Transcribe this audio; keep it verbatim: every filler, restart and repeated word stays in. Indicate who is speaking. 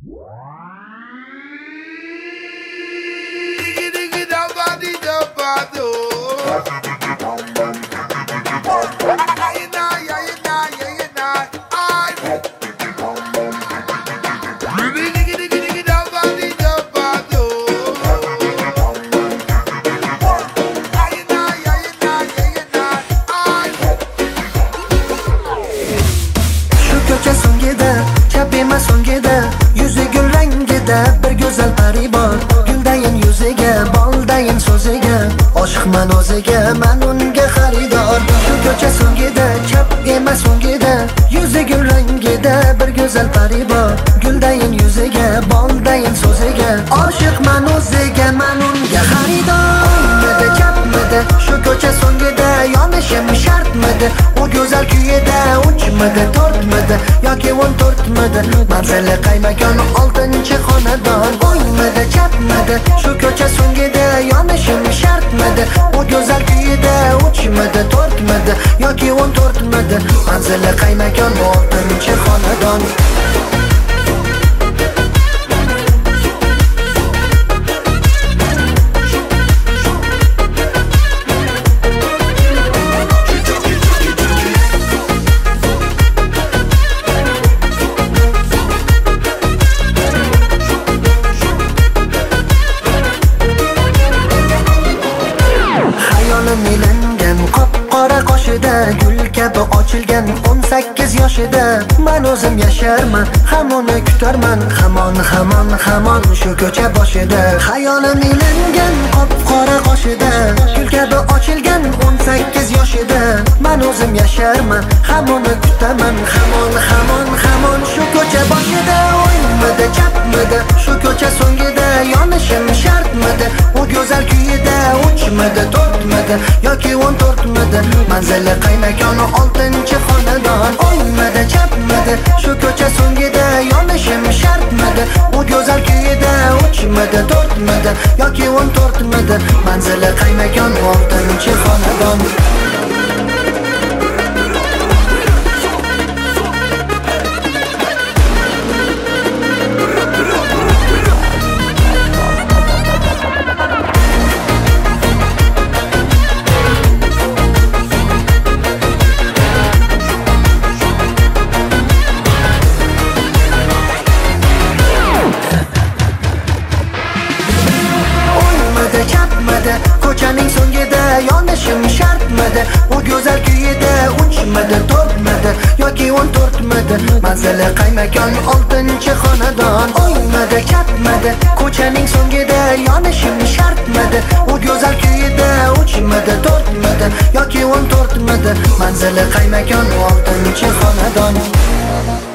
Speaker 1: Ko'cha so'ngida, chapima so'ngida, yuzi gul rangida bir go'zal pari bor. Guldayin yuziga, boldayin so'ziga, oshiqman o'ziga, men unga xaridor. Shu ko'cha so'ngida, chapima so'ngida, yuzi gul rangida bir go'zal pari bor. Guldayin yuziga, boldayin so'ziga, oshiqman o'ziga, men unga xaridor. O'ngmidi, chapmidi, shu ko'cha so'ngida yonishim shartmidi. U go'zal kuyida uchmidi, to'rtmidi yoki o'n to'rtmidi, manzili qaymakon oltinchi xonadon. O'ngmidi, chapmidi, shu ko'cha so'ngida yonishim shartmidi. U go'zal kuyida uchmidi, to'rtmidi yoki o'n to'rtmidi, manzili qaymakon oltinchi xonadon. Milangan qop-qora qoshida, gul kabi ochilgan o'n sakkiz yoshida, men o'zim yasharman, hamon kutarman, hamon hamon hamon shu ko'cha boshida. Xayolim milangan qop-qora qoshida, gul kabi ochilgan o'n sakkiz yoshida, men o'zim yasharman, hamon kutaman, hamon hamon hamon shu ko'cha boshida. O'ngmidi, chapmidi, shu ko'cha so'ngida yonishim shartmidi. U go'zal kuyida uchmidi, to'rtmidi yoki o'n to'rtmidi, manzili qaymakon oltinchi xonadon. O'ngmidi, chapmidi, shu ko'cha so'ngida yonishim shartmidi. U go'zal kuyida uchmidi, to'rtmidi yoki o'n to'rtmidi, manzili qaymakon oltinchi xonadon. Ko'chaning so'ngida yonishim shartmidi. U go'zal kuyida uchmidi, to'rtmidi yoki o'n to'rtmidi, manzili qaymakon oltinchi xonadon. O'ngmidi, chapmidi, ko'chaning so'ngida yonishim shartmidi. U go'zal kuyida uchmidi, to'rtmidi yoki o'n to'rtmidi, manzili qaymakon oltinchi xonadon.